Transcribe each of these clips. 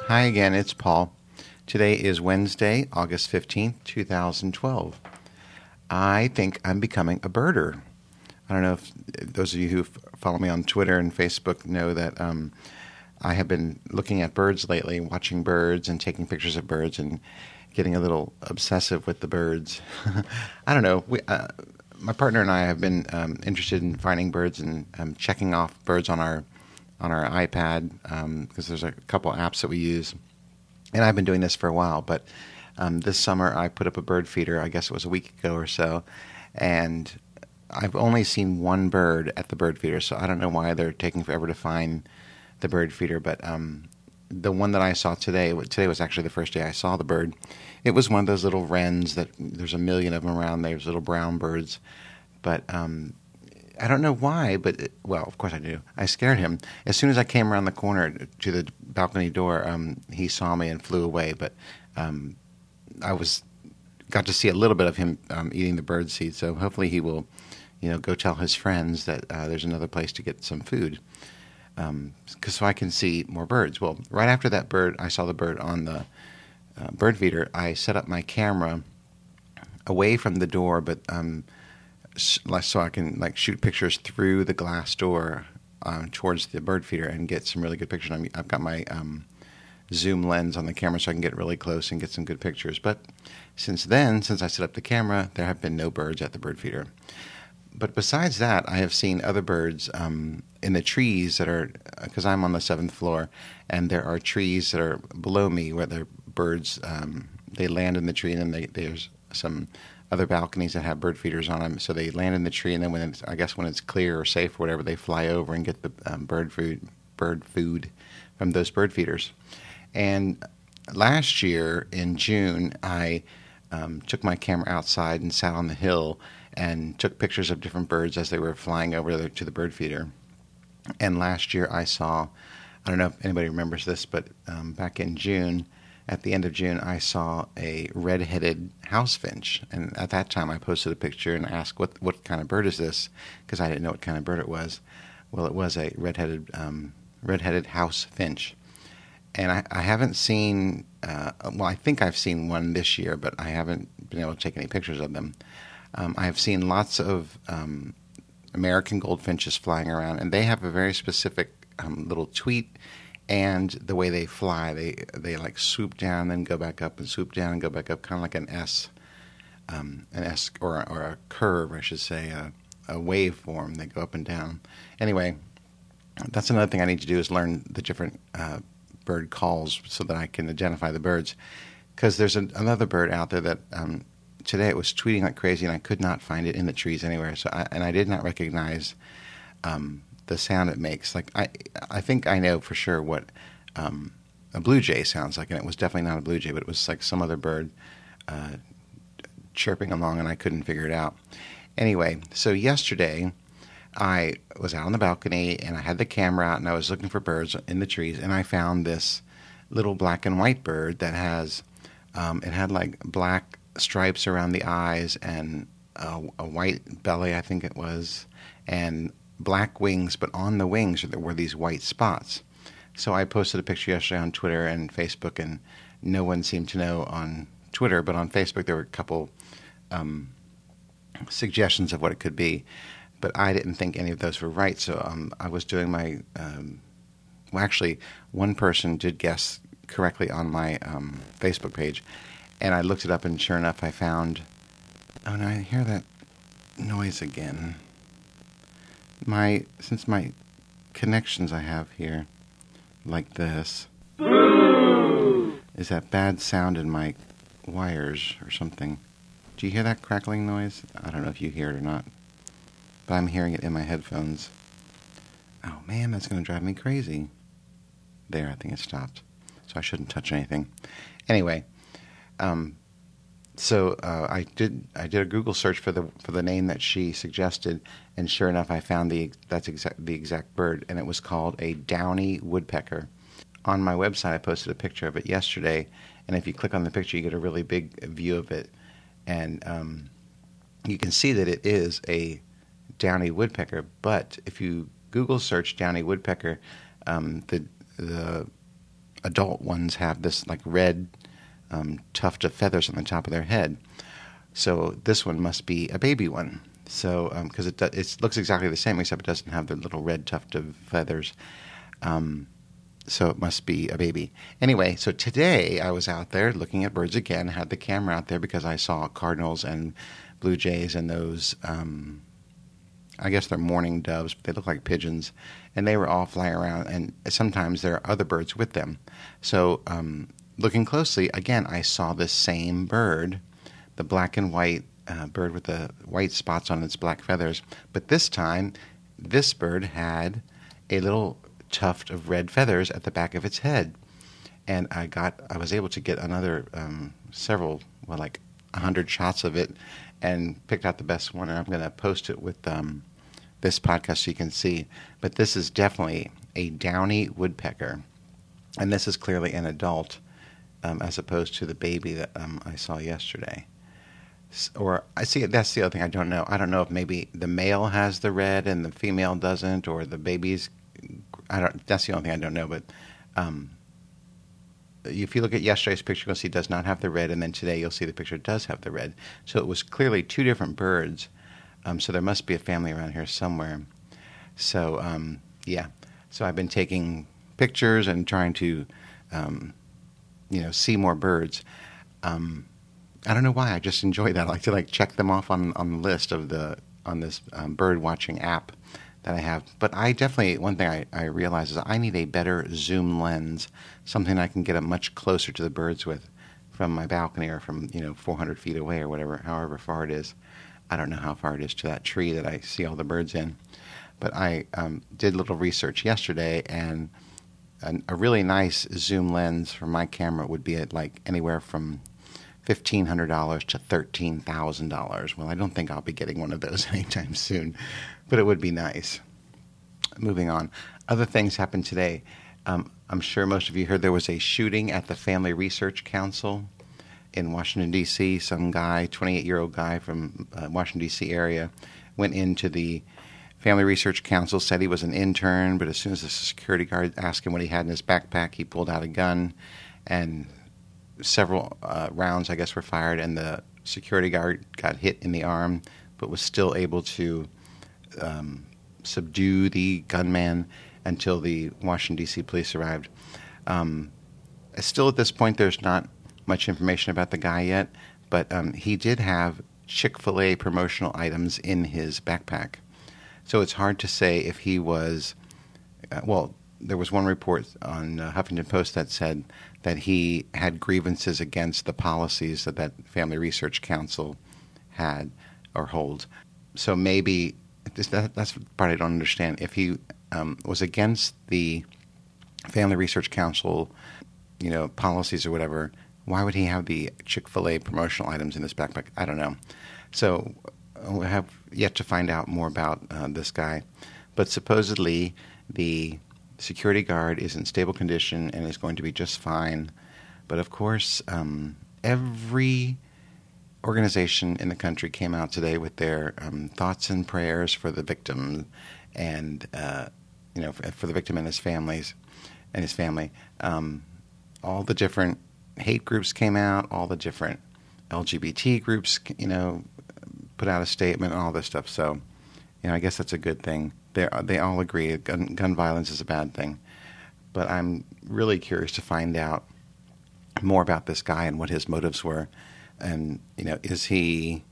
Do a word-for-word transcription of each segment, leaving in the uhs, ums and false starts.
Hi again, it's Paul. Today is Wednesday, August fifteenth, two thousand twelve. I think I'm becoming a birder. I don't know if those of you who follow me on Twitter and Facebook know that um, I have been looking at birds lately, watching birds and taking pictures of birds and getting a little obsessive with the birds. I don't know. We, uh, my partner and I have been um, interested in finding birds and um, checking off birds on our on our iPad um, because there's a couple apps that we use. And I've been doing this for a while, but um, this summer I put up a bird feeder, I guess it was a week ago or so, and I've only seen one bird at the bird feeder, so I don't know why they're taking forever to find the bird feeder, but um, the one that I saw today, today was actually the first day I saw the bird. It was one of those little wrens that there's a million of them around there, those little brown birds, but um, I don't know why, but, it, well, of course I do. I scared him. As soon as I came around the corner to the balcony door, um, he saw me and flew away, but um, I was got to see a little bit of him um, eating the bird seed, so hopefully he will, you know, go tell his friends that uh, there's another place to get some food, um, so I can see more birds. Well, right after that bird, I saw the bird on the uh, bird feeder, I set up my camera away from the door, but um, so I can like shoot pictures through the glass door um, towards the bird feeder and get some really good pictures. I mean, I've got my um, zoom lens on the camera so I can get really close and get some good pictures. But since then, since I set up the camera, there have been no birds at the bird feeder. But besides that, I have seen other birds um, in the trees that are, because I'm on the seventh floor, and there are trees that are below me where the birds, um, they land in the tree, and then they, there's some other balconies that have bird feeders on them, so they land in the tree, and then when it's, I guess when it's clear or safe or whatever, they fly over and get the um, bird food, bird food from those bird feeders. And last year in June, I um, took my camera outside and sat on the hill and took pictures of different birds as they were flying over the, to the bird feeder. And last year I saw, I don't know if anybody remembers this, but um, back in June, at the end of June, I saw a red-headed house finch, and at that time I posted a picture and asked, what what kind of bird is this? Because I didn't know what kind of bird it was. Well, it was a red-headed um, red-headed house finch. And I, I haven't seen, uh, well, I think I've seen one this year, but I haven't been able to take any pictures of them. Um, I have seen lots of um, American goldfinches flying around, and they have a very specific um, little tweet. And the way they fly, they they like swoop down, then go back up, and swoop down and go back up, kind of like an S, um, an S or or a curve, I should say, a, a wave form. They go up and down. Anyway, that's another thing I need to do is learn the different uh, bird calls so that I can identify the birds. Because there's an, another bird out there that um, today it was tweeting like crazy, and I could not find it in the trees anywhere. So I, and I did not recognize Um, the sound it makes. Like I, I think I know for sure what um, a blue jay sounds like, and it was definitely not a blue jay, but it was like some other bird uh, chirping along, and I couldn't figure it out. Anyway, so yesterday I was out on the balcony, and I had the camera out, and I was looking for birds in the trees, and I found this little black and white bird that has, um, it had like black stripes around the eyes and a, a white belly, I think it was, and black wings, but on the wings there were these white spots. So I posted a picture yesterday on Twitter and Facebook, and no one seemed to know on Twitter, but on Facebook there were a couple um, suggestions of what it could be, but I didn't think any of those were right, so um, I was doing my, um, well actually one person did guess correctly on my um, Facebook page, and I looked it up, and sure enough I found, oh no, I hear that noise again. My since my connections I have here, like this, Boo! Is that bad sound in my wires or something. Do you hear that crackling noise? I don't know if you hear it or not, but I'm hearing it in my headphones. Oh man, that's going to drive me crazy. There, I think it stopped. So I shouldn't touch anything. Anyway, um, so uh, I did I did a Google search for the for the name that she suggested, and sure enough, I found the that's exact the exact bird, and it was called a downy woodpecker. On my website, I posted a picture of it yesterday, and if you click on the picture, you get a really big view of it, and um, you can see that it is a downy woodpecker. But if you Google search downy woodpecker, um, the the adult ones have this like red um, tuft of feathers on the top of their head. So this one must be a baby one. So because um, it it looks exactly the same except it doesn't have the little red tuft of feathers. Um, so it must be a baby. Anyway, so today I was out there looking at birds again. Had the camera out there because I saw cardinals and blue jays and those. Um, I guess they're mourning doves, but they look like pigeons, and they were all flying around, and sometimes there are other birds with them. So um, looking closely, again, I saw this same bird, the black and white uh, bird with the white spots on its black feathers, but this time, this bird had a little tuft of red feathers at the back of its head, and I got, I was able to get another um, several, well, like a hundred shots of it, and picked out the best one, and I'm going to post it with um, this podcast so you can see. But this is definitely a downy woodpecker, and this is clearly an adult um, as opposed to the baby that um, I saw yesterday. Or I see that's the other thing I don't know. I don't know if maybe the male has the red and the female doesn't, or the baby's. I don't. That's the only thing I don't know. But um, if you look at yesterday's picture, you'll see it does not have the red, and then today you'll see the picture does have the red. So it was clearly two different birds. Um, so there must be a family around here somewhere. So um, yeah. So I've been taking pictures and trying to, um, you know, see more birds. Um, I don't know why. I just enjoy that. I like to like check them off on on the list of the on this um, bird watching app that I have. But I definitely, one thing I, I realize is I need a better zoom lens, something I can get up much closer to the birds with from my balcony or from, you know, four hundred feet away or whatever, however far it is. I don't know how far it is to that tree that I see all the birds in. But I um, did a little research yesterday, and an, a really nice zoom lens for my camera would be at like anywhere from fifteen hundred dollars to thirteen thousand dollars. Well, I don't think I'll be getting one of those anytime soon, but it would be nice. Moving on. Other things happened today. Um, I'm sure most of you heard there was a shooting at the Family Research Council in Washington, D C. Some guy, twenty-eight-year-old guy from uh, Washington, D C area, went into the Family Research Council, said he was an intern, but as soon as the security guard asked him what he had in his backpack, he pulled out a gun, and several uh, rounds, I guess, were fired, and the security guard got hit in the arm, but was still able to um, subdue the gunman until the Washington, D C police arrived. Um, still at this point, there's not much information about the guy yet, but um, he did have Chick-fil-A promotional items in his backpack. So it's hard to say if he was, uh, well, there was one report on uh, Huffington Post that said that he had grievances against the policies that that Family Research Council had or holds. So maybe, this, that, that's the part I don't understand. If he um, was against the Family Research Council, you know, policies or whatever, why would he have the Chick-fil-A promotional items in his backpack? I don't know. So we have yet to find out more about uh, this guy. But supposedly the security guard is in stable condition and is going to be just fine. But of course, um, every organization in the country came out today with their um, thoughts and prayers for the victim and, uh, you know, for, for the victim and his families and his family. Um, all the different hate groups came out, all the different L G B T groups, you know, put out a statement and all this stuff. So, you know, I guess that's a good thing. They they all agree gun, gun violence is a bad thing. But I'm really curious to find out more about this guy and what his motives were. And, you know, is he,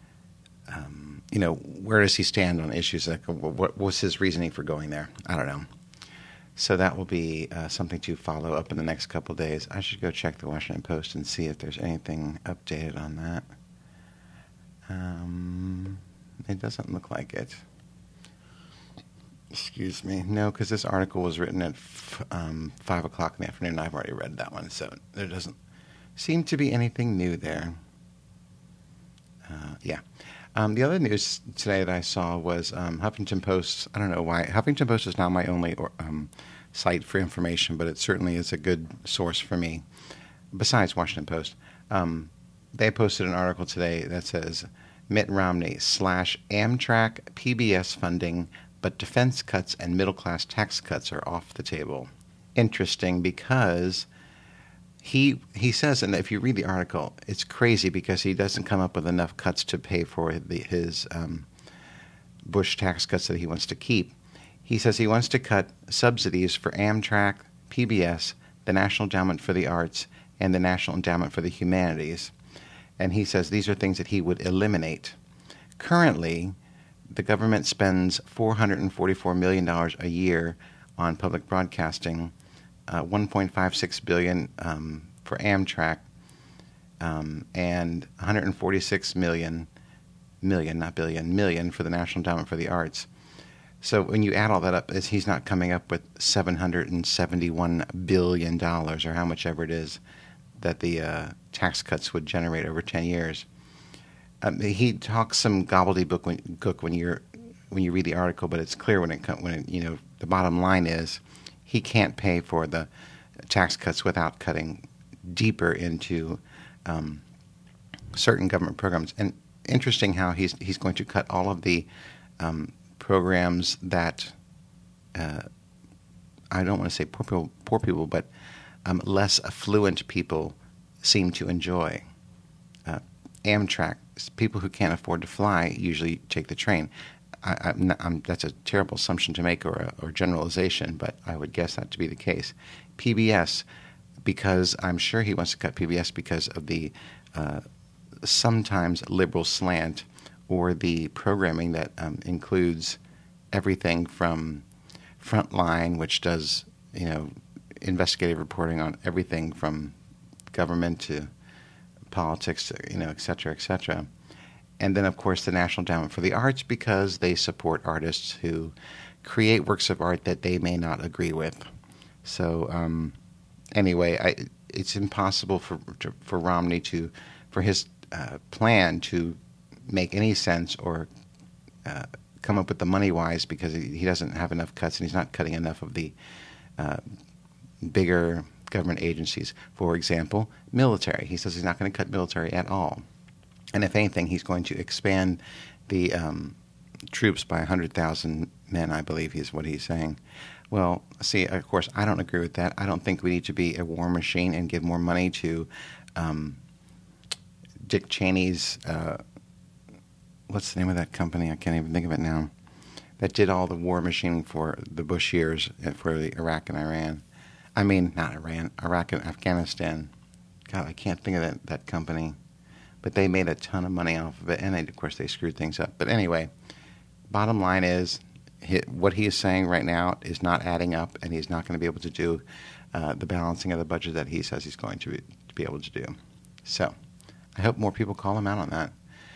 um, you know, where does he stand on issues? Like, what was his reasoning for going there? I don't know. So that will be uh, something to follow up in the next couple of days. I should go check the Washington Post and see if there's anything updated on that. Um, it doesn't look like it. Excuse me. No, because this article was written at f- um, five o'clock in the afternoon. I've already read that one, so there doesn't seem to be anything new there. Uh, yeah. Um, the other news today that I saw was um, Huffington Post. I don't know why. Huffington Post is not my only or, um, site for information, but it certainly is a good source for me, besides Washington Post. Um, they posted an article today that says, Mitt Romney slash Amtrak P B S funding, but defense cuts and middle-class tax cuts are off the table. interesting because he he says, and if you read the article, it's crazy because he doesn't come up with enough cuts to pay for the, his um, Bush tax cuts that he wants to keep. He says he wants to cut subsidies for Amtrak, P B S, the National Endowment for the Arts, and the National Endowment for the Humanities. And he says these are things that he would eliminate. Currently, the government spends four hundred forty-four million dollars a year on public broadcasting, uh, one point five six billion dollars um, for Amtrak, um, and one hundred forty-six million, million, not billion, million for the National Endowment for the Arts. So when you add all that up, he's not coming up with seven hundred seventy-one billion dollars or how much ever it is that the uh, tax cuts would generate over ten years. Um, he talks some gobbledygook when, when you're when you read the article, but it's clear when it when it, you know the bottom line is he can't pay for the tax cuts without cutting deeper into um, certain government programs. And interesting how he's he's going to cut all of the um, programs that uh, I don't want to say poor people, poor people, but um, less affluent people seem to enjoy. Uh, Amtrak, people who can't afford to fly usually take the train. I, I'm not, I'm, that's a terrible assumption to make or a, or generalization, but I would guess that to be the case. P B S, because I'm sure he wants to cut P B S because of the uh, sometimes liberal slant or the programming that um, includes everything from Frontline, which does, you know, investigative reporting on everything from government to politics, to, you know, et cetera, et cetera. And then, of course, the National Endowment for the Arts because they support artists who create works of art that they may not agree with. So, um, anyway, I, it's impossible for to, for Romney to, for his uh, plan to make any sense or uh, come up with the money-wise because he, he doesn't have enough cuts and he's not cutting enough of the uh, bigger government agencies. For example, military. He says he's not going to cut military at all. And if anything, he's going to expand the um, troops by one hundred thousand men, I believe is what he's saying. Well, see, of course, I don't agree with that. I don't think we need to be a war machine and give more money to um, Dick Cheney's, uh, what's the name of that company? I can't even think of it now. That did all the war machining for the Bush years for the Iraq and Iran. I mean, not Iran, Iraq and Afghanistan. God, I can't think of that, that company. But they made a ton of money off of it, and they, of course they screwed things up. But anyway, bottom line is he, what he is saying right now is not adding up, and he's not going to be able to do uh, the balancing of the budget that he says he's going to be, to be able to do. So I hope more people call him out on that.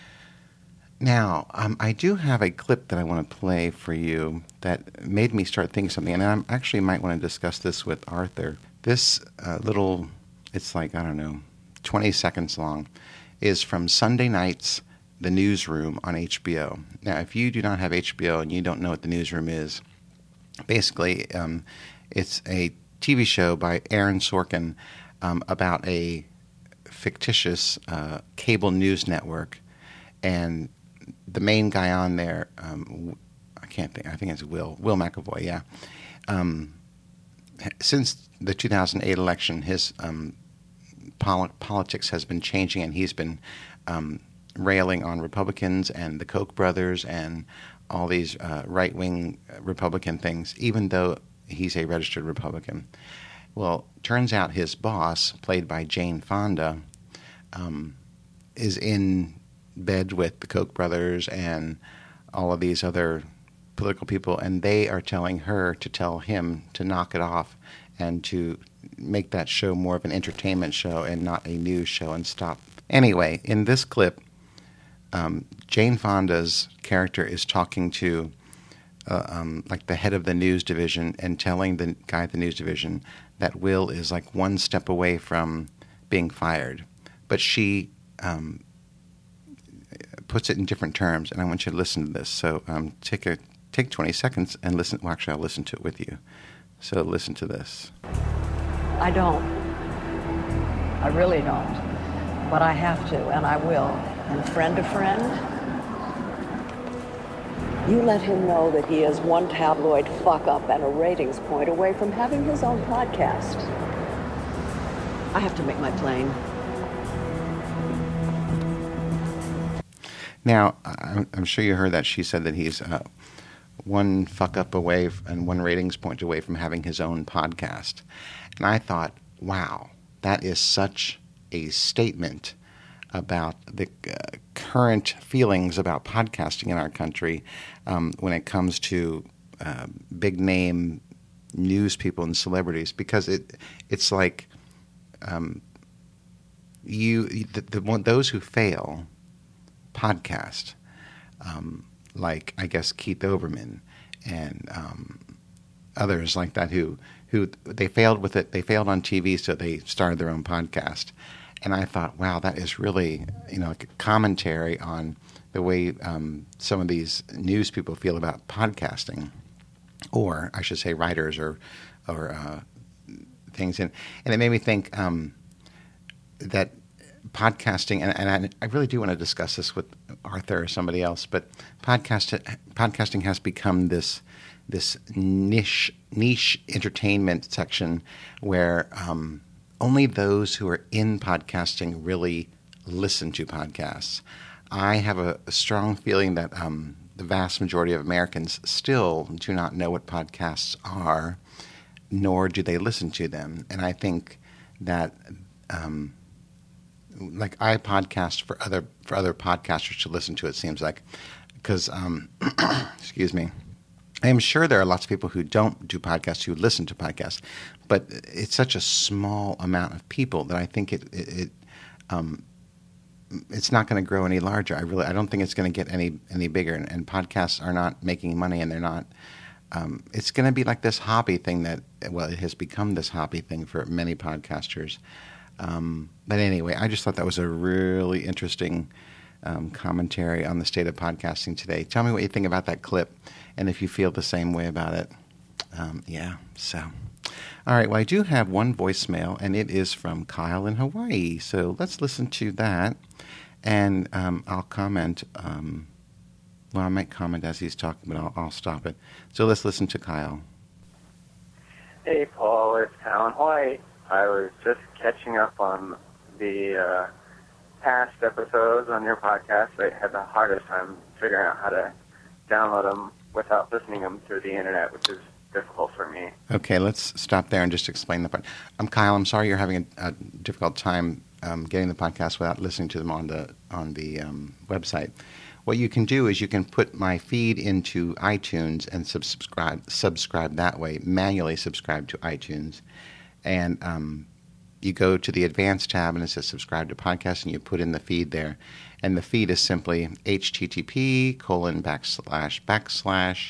Now, um, I do have a clip that I want to play for you that made me start thinking something, and I actually might want to discuss this with Arthur. This uh, little, it's like, I don't know, twenty seconds long, is from Sunday night's The Newsroom on H B O. Now, if you do not have H B O and you don't know what The Newsroom is, basically um, it's a T V show by Aaron Sorkin um, about a fictitious uh, cable news network, and the main guy on there, um, I can't think, I think it's Will, Will McAvoy, yeah. Um, since the two thousand eight election, his um, pol- politics has been changing, and he's been um, railing on Republicans and the Koch brothers and all these uh, right-wing Republican things, even though he's a registered Republican. Well, turns out his boss, played by Jane Fonda, um, is in bed with the Koch brothers and all of these other political people, and they are telling her to tell him to knock it off and to make that show more of an entertainment show and not a news show and stop. Anyway, in this clip, um, Jane Fonda's character is talking to uh, um, like the head of the news division and telling the guy at the news division that Will is like one step away from being fired. But she um, puts it in different terms, and I want you to listen to this. So um, take a take twenty seconds and listen. Well, actually, I'll listen to it with you. So listen to this. I don't. I really don't. But I have to, and I will. And friend to friend, You let him know that he is one tabloid fuck-up and a ratings point away from having his own podcast. I have to make my plane. Now, I'm, I'm sure you heard that she said that he's uh, one fuck up away f- and one ratings point away from having his own podcast. And I thought, wow, that is such a statement about the uh, current feelings about podcasting in our country um, when it comes to uh, big name news people and celebrities, because it it's like um, you the, the one, those who fail podcast, um, like I guess Keith Olbermann and um, others like that who who they failed with it. They failed on T V, so they started their own podcast. And I thought, wow, that is really, you know, like a commentary on the way um, some of these news people feel about podcasting, or I should say, writers or or uh, things. And and it made me think um, that podcasting, and, and I, I really do want to discuss this with Arthur or somebody else, but podcast podcasting has become this this niche niche entertainment section where um, only those who are in podcasting really listen to podcasts. I have a, a strong feeling that um, the vast majority of Americans still do not know what podcasts are, nor do they listen to them. And I think that um, like I podcast for other for other podcasters to listen to, it seems like, because um, excuse me, I am sure there are lots of people who don't do podcasts who listen to podcasts, but it's such a small amount of people that I think it it, it um, it's not going to grow any larger. I really I don't think it's going to get any any bigger. And, and podcasts are not making money, and they're not. Um, it's going to be like this hobby thing that well, it has become this hobby thing for many podcasters. Um, but anyway, I just thought that was a really interesting um, commentary on the state of podcasting today. Tell me what you think about that clip, and if you feel the same way about it. Um, yeah, so. All right, well, I do have one voicemail, and it is from Kyle in Hawaii. So let's listen to that, and um, I'll comment. Um, well, I might comment as he's talking, but I'll, I'll stop it. So let's listen to Kyle. Hey, Paul, it's Kyle in Hawaii. I was just catching up on the uh, past episodes on your podcast. I had the hardest time figuring out how to download them without listening to them through the internet, which is difficult for me. Okay, let's stop there and just explain the part. I'm Kyle. I'm sorry you're having a, a difficult time um, getting the podcast without listening to them on the on the um, website. What you can do is you can put my feed into iTunes and subscribe subscribe that way. Manually subscribe to iTunes. And um, you go to the Advanced tab, and it says Subscribe to Podcast, and you put in the feed there. And the feed is simply http colon backslash backslash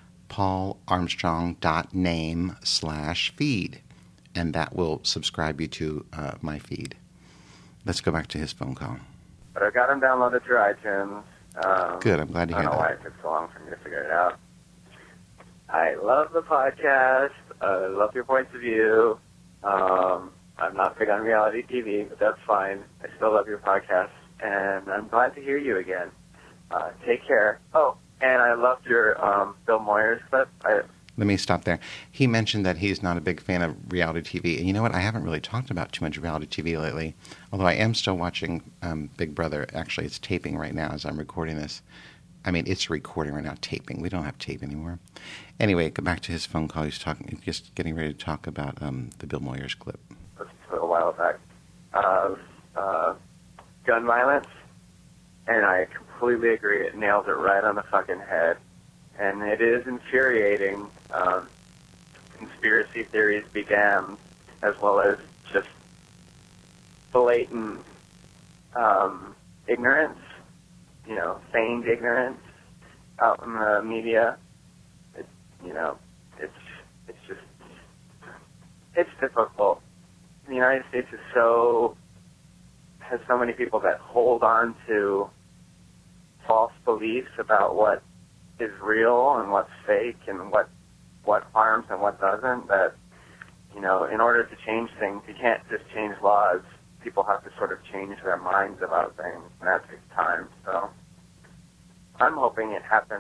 paularmstrong.name slash feed. And that will subscribe you to uh, my feed. Let's go back to his phone call. But I've got them downloaded through iTunes. Um, Good, I'm glad to hear that. I don't know why it took so long for me to figure it out. I love the podcast. I love your points of view. Um, I'm not big on reality T V, but that's fine. I still love your podcast, and I'm glad to hear you again. Uh, take care. Oh, and I loved your um, Bill Moyers clip. I, Let me stop there. He mentioned that he's not a big fan of reality T V. And you know what? I haven't really talked about too much reality T V lately, although I am still watching um, Big Brother. Actually, it's taping right now as I'm recording this. I mean, it's recording right now, taping. We don't have tape anymore. Anyway, go back to his phone call. He's talking, just getting ready to talk about um, the Bill Moyers clip. a little while back of uh, gun violence, and I completely agree. It nails it right on the fucking head. And it is infuriating. Um, conspiracy theories began, as well as just blatant um, ignorance, you know, feigned ignorance out in the media. It, you know, it's it's just it's difficult. The United States is so has so many people that hold on to false beliefs about what is real and what's fake and what what harms and what doesn't, that, you know, in order to change things, you can't just change laws. People have to sort of change their minds about things, and that takes time. So I'm hoping it happens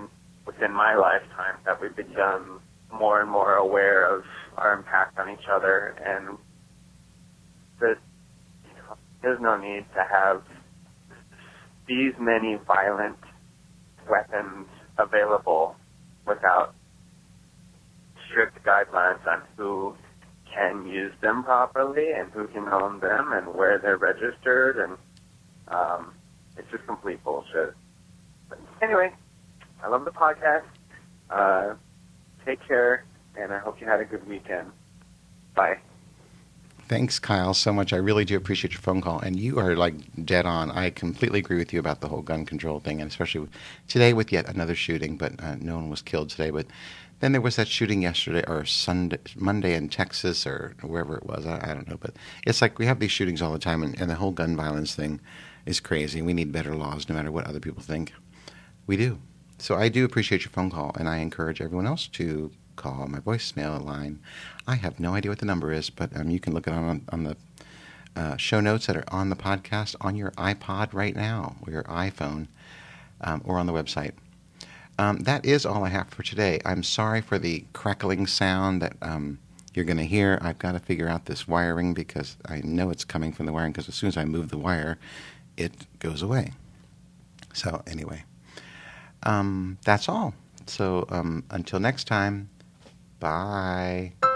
within my lifetime that we've become more and more aware of our impact on each other, and that you know, there's no need to have these many violent weapons available without strict guidelines on who can use them properly and who can own them and where they're registered, and um, it's just complete bullshit. But anyway, I love the podcast. Uh, take care, and I hope you had a good weekend. Bye. Thanks, Kyle, so much. I really do appreciate your phone call, and you are like dead on. I completely agree with you about the whole gun control thing, and especially today with yet another shooting, but uh, no one was killed today. But then there was that shooting yesterday or Sunday, Monday in Texas or wherever it was. I, I don't know, but it's like we have these shootings all the time, and, and the whole gun violence thing is crazy. We need better laws, no matter what other people think. We do. So I do appreciate your phone call, and I encourage everyone else to call my voicemail line. I have no idea what the number is, but um, you can look it on on the uh, show notes that are on the podcast on your iPod right now, or your iPhone, um, or on the website. Um, that is all I have for today. I'm sorry for the crackling sound that um, you're going to hear. I've got to figure out this wiring because I know it's coming from the wiring, because as soon as I move the wire, it goes away. So anyway, um, that's all. So um, until next time, bye.